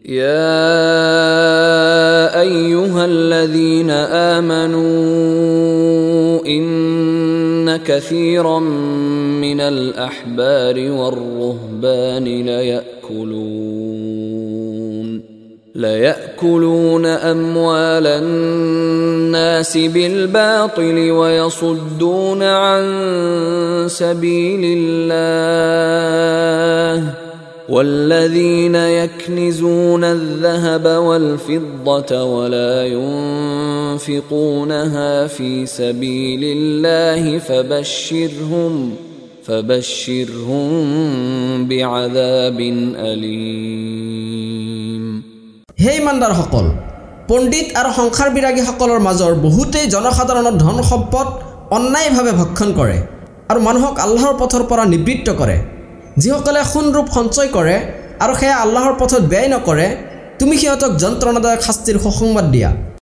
يا أيها الذين آمنوا إن كثيرا من الأحبار والرهبان ليأكلون أموال الناس بالباطل ويصدون عن سبيل الله والذين يكنزون الذهب والفضة ولا ينفقونها في سبيل الله فبشرهم بعذاب أليم হে ইমানদাৰ সকল পণ্ডিত আৰু সংসাৰ বিৰাগী সকলৰ মাজৰ বহুতেই জনসাধাৰণৰ ধন সম্পদ অন্যায়ভাৱে ভক্ষণ কৰে আৰু মানুহক আল্লাহৰ পথৰ পৰা নিবৃত্ত কৰে যিসকলে সোণৰূপ সঞ্চয় কৰে আৰু সেয়া আল্লাহৰ পথত ব্যয় নকৰে তুমি সিহঁতক যন্ত্ৰণাদায়ক শাস্তিৰ সুসংবাদ দিয়া